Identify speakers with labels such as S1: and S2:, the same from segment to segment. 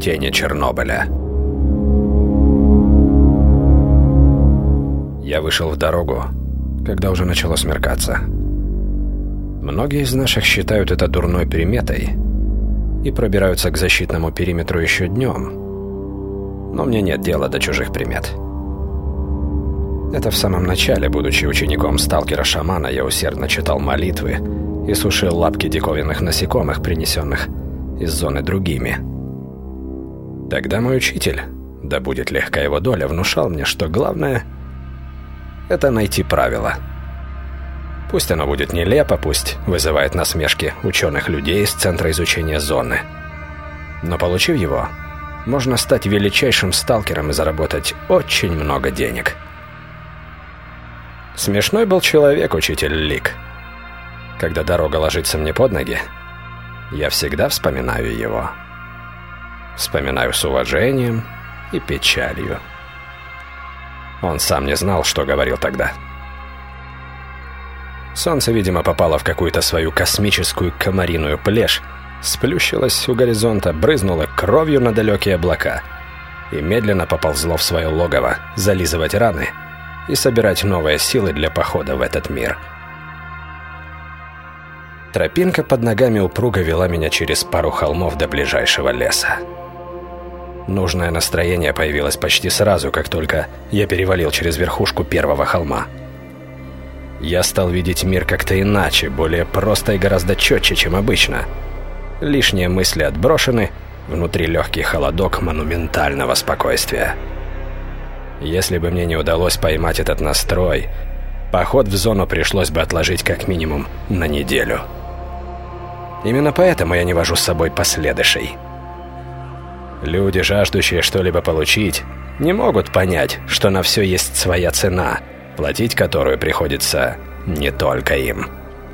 S1: тени Чернобыля. Я вышел в дорогу, когда уже начало смеркаться. Многие из наших считают это дурной приметой и пробираются к защитному периметру еще днем. Но мне нет дела до чужих примет. Это в самом начале, будучи учеником сталкера-шамана, я усердно читал молитвы и сушил лапки диковинных насекомых, принесенных из зоны другими. Тогда мой учитель, да будет легка его доля, внушал мне, что главное — это найти правила. Пусть оно будет нелепо, пусть вызывает насмешки ученых людей из Центра изучения зоны. Но получив его, можно стать величайшим сталкером и заработать очень много денег. Смешной был человек, учитель Лик. Когда дорога ложится мне под ноги, я всегда вспоминаю его. Вспоминаю с уважением и печалью. Он сам не знал, что говорил тогда. Солнце, видимо, попало в какую-то свою космическую комариную плешь, сплющилось у горизонта, брызнуло кровью на далекие облака и медленно поползло в свое логово зализывать раны и собирать новые силы для похода в этот мир. Тропинка под ногами упруго вела меня через пару холмов до ближайшего леса. Нужное настроение появилось почти сразу, как только я перевалил через верхушку первого холма. Я стал видеть мир как-то иначе, более просто и гораздо четче, чем обычно. Лишние мысли отброшены, внутри легкий холодок монументального спокойствия. Если бы мне не удалось поймать этот настрой, поход в зону пришлось бы отложить как минимум на неделю. Именно поэтому я не вожу с собой последующий. Люди, жаждущие что-либо получить, не могут понять, что на все есть своя цена, платить которую приходится не только им.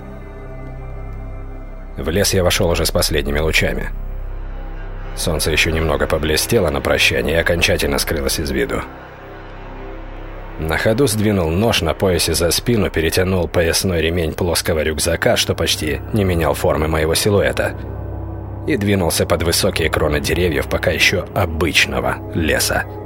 S1: В лес я вошел уже с последними лучами. Солнце еще немного поблестело на прощание и окончательно скрылось из виду. На ходу сдвинул нож на поясе за спину, перетянул поясной ремень плоского рюкзака, что почти не менял формы моего силуэта, и двинулся под высокие кроны деревьев пока еще обычного леса.